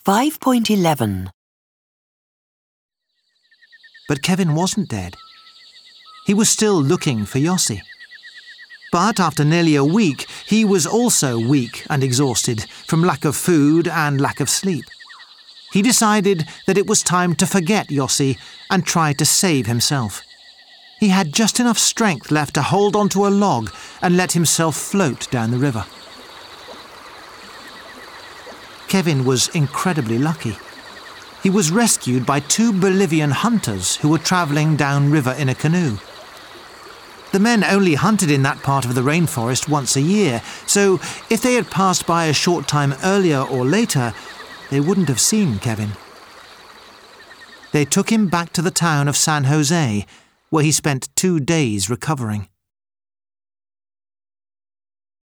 5.11. But Kevin wasn't dead. He was still looking for Yossi. But after nearly a week, he was also weak and exhausted from lack of food and lack of sleep. He decided that it was time to forget Yossi and try to save himself. He had just enough strength left to hold onto a log and let himself float down the river. Kevin was incredibly lucky. He was rescued by 2 Bolivian hunters who were travelling downriver in a canoe. The men only hunted in that part of the rainforest once a year, so if they had passed by a short time earlier or later, they wouldn't have seen Kevin. They took him back to the town of San Jose, where he spent 2 days recovering.